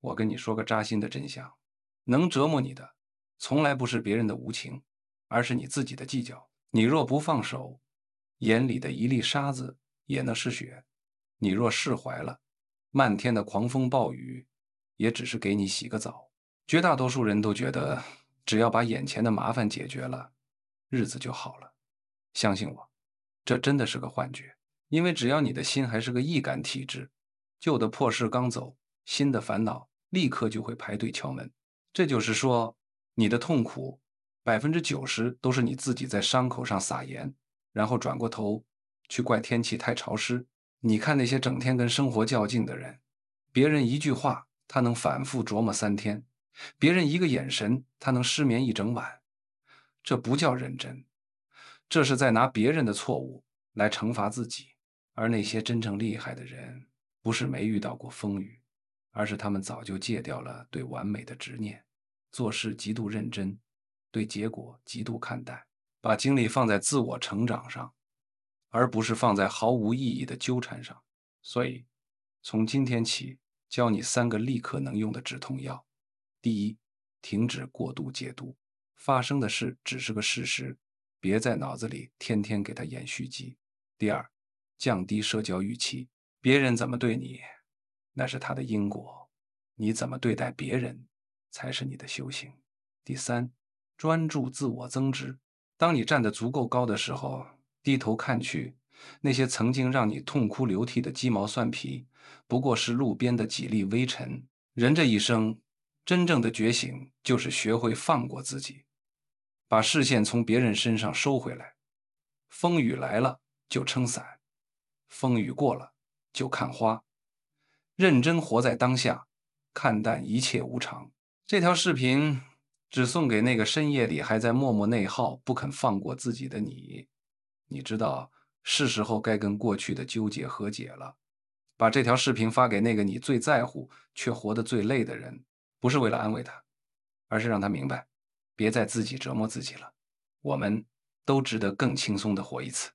我跟你说个扎心的真相，能折磨你的，从来不是别人的无情，而是你自己的计较。你若不放手，眼里的一粒沙子也能是血；你若释怀了，漫天的狂风暴雨也只是给你洗个澡。绝大多数人都觉得，只要把眼前的麻烦解决了，日子就好了。相信我，这真的是个幻觉。因为只要你的心还是个易感体质，旧的破事刚走，新的烦恼立刻就会排队敲门。这就是说，你的痛苦90%都是你自己在伤口上撒盐，然后转过头去怪天气太潮湿。你看那些整天跟生活较劲的人，别人一句话他能反复琢磨3天，别人一个眼神他能失眠一整晚。这不叫认真，这是在拿别人的错误来惩罚自己。而那些真正厉害的人，不是没遇到过风雨，而是他们早就戒掉了对完美的执念，做事极度认真，对结果极度看淡，把精力放在自我成长上，而不是放在毫无意义的纠缠上。所以，从今天起，教你3个立刻能用的止痛药。第一，停止过度解读，发生的事只是个事实，别在脑子里天天给它演续集。第二，降低社交预期，别人怎么对你，那是他的因果，你怎么对待别人，才是你的修行。第三，专注自我增值，当你站得足够高的时候，低头看去，那些曾经让你痛哭流涕的鸡毛蒜皮，不过是路边的几粒微尘。人这一生，真正的觉醒就是学会放过自己，把视线从别人身上收回来。风雨来了就撑伞，风雨过了就看花。认真活在当下，看淡一切无常。这条视频只送给那个深夜里还在默默内耗、不肯放过自己的你。你知道，是时候该跟过去的纠结和解了。把这条视频发给那个你最在乎却活得最累的人，不是为了安慰他，而是让他明白，别再自己折磨自己了。我们都值得更轻松地活一次。